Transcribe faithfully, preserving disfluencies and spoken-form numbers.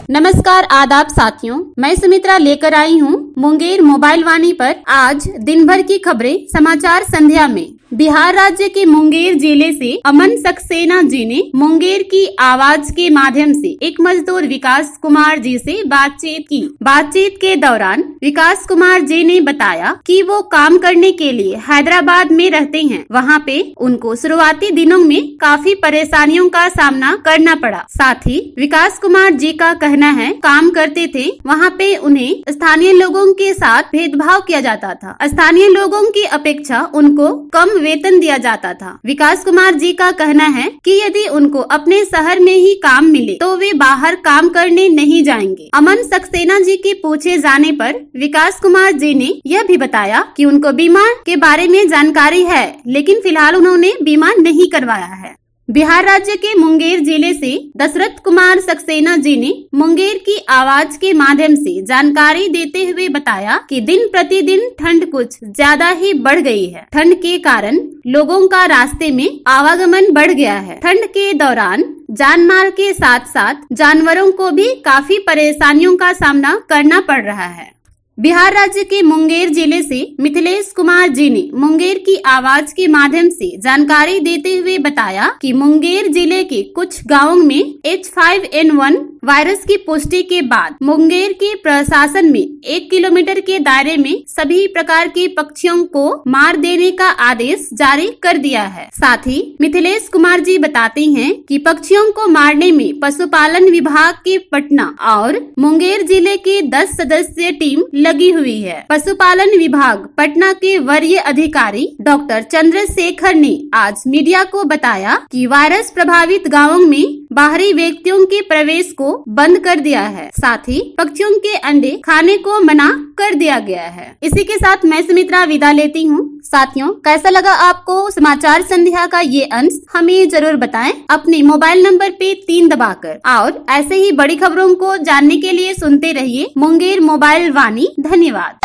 नमस्कार आदाब साथियों, मैं सुमित्रा लेकर आई हूँ मुंगेर मोबाइल वाणी पर आज दिन भर की खबरें समाचार संध्या में। बिहार राज्य के मुंगेर जिले से अमन सक्सेना जी ने मुंगेर की आवाज के माध्यम से एक मजदूर विकास कुमार जी से बातचीत की। बातचीत के दौरान विकास कुमार जी ने बताया कि वो काम करने के लिए हैदराबाद में रहते हैं। वहाँ पे उनको शुरुआती दिनों में काफी परेशानियों का सामना करना पड़ा। साथ ही विकास कुमार जी का कहना है काम करते थे वहाँ पे उन्हें स्थानीय लोगों के साथ भेदभाव किया जाता था। स्थानीय लोगों की अपेक्षा उनको कम वेतन दिया जाता था। विकास कुमार जी का कहना है कि यदि उनको अपने शहर में ही काम मिले तो वे बाहर काम करने नहीं जाएंगे। अमन सक्सेना जी के पूछे जाने पर विकास कुमार जी ने यह भी बताया कि उनको बीमा के बारे में जानकारी है, लेकिन फिलहाल उन्होंने बीमा नहीं करवाया है। बिहार राज्य के मुंगेर जिले से दशरथ कुमार सक्सेना जी ने मुंगेर की आवाज के माध्यम से जानकारी देते हुए बताया कि दिन प्रतिदिन ठंड कुछ ज्यादा ही बढ़ गई है। ठंड के कारण लोगों का रास्ते में आवागमन बढ़ गया है। ठंड के दौरान जान माल के साथ साथ जानवरों को भी काफी परेशानियों का सामना करना पड़ रहा है। बिहार राज्य के मुंगेर जिले से मिथिलेश कुमार जी ने मुंगेर की आवाज के माध्यम से जानकारी देते हुए बताया कि मुंगेर जिले के कुछ गांवों में H five N one virus की पुष्टि के बाद मुंगेर के प्रशासन में एक किलोमीटर के दायरे में सभी प्रकार के पक्षियों को मार देने का आदेश जारी कर दिया है। साथ ही मिथिलेश कुमार जी बताते हैं कि पक्षियों को मारने में पशुपालन विभाग के पटना और मुंगेर जिले के दस सदस्यीय टीम लगी हुई है। पशुपालन विभाग पटना के वरीय अधिकारी डॉक्टर चंद्रशेखर ने आज मीडिया को बताया कि वायरस प्रभावित गांवों में बाहरी व्यक्तियों के प्रवेश को बंद कर दिया है। साथ ही पक्षियों के अंडे खाने को मना कर दिया गया है। इसी के साथ मैं सुमित्रा विदा लेती हूँ। साथियों, कैसा लगा आपको समाचार संध्या का ये अंश, हमें जरूर बताएं अपने मोबाइल नंबर पे तीन दबाकर। और ऐसे ही बड़ी खबरों को जानने के लिए सुनते रहिए मुंगेर मोबाइल वाणी। धन्यवाद।